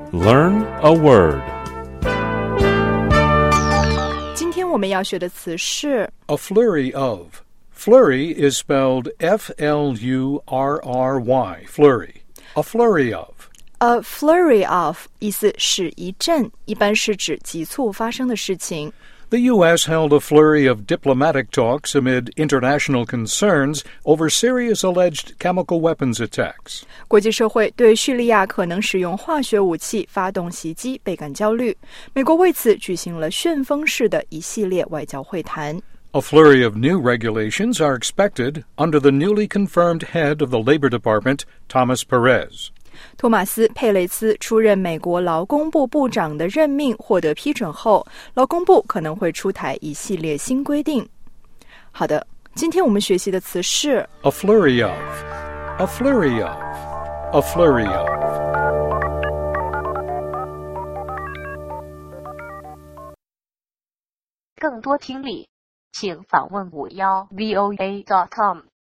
Learn a word. 今天我们要学的词是 A flurry of. Flurry is spelled F-L-U-R-R-Y, flurry. A flurry of. a flurry of 意思是一阵，一般是指急促发生的事情。 The U.S. held a flurry of diplomatic talks amid international concerns over Syria's alleged chemical weapons attacks. 国际社会对叙利亚可能使用化学武器发动袭击倍感焦虑，美国为此举行了旋风式的一系列外交会谈。 A flurry of new regulations are expected under the newly confirmed head of the Labor Department, Thomas Perez. 托马斯·佩雷兹出任美国劳工部部长的任命获得批准后，劳工部可能会出台一系列新规定。好的，今天我们学习的词是 A flurry of. A flurry of. A flurry of. 更多听力，请访问51voa.com。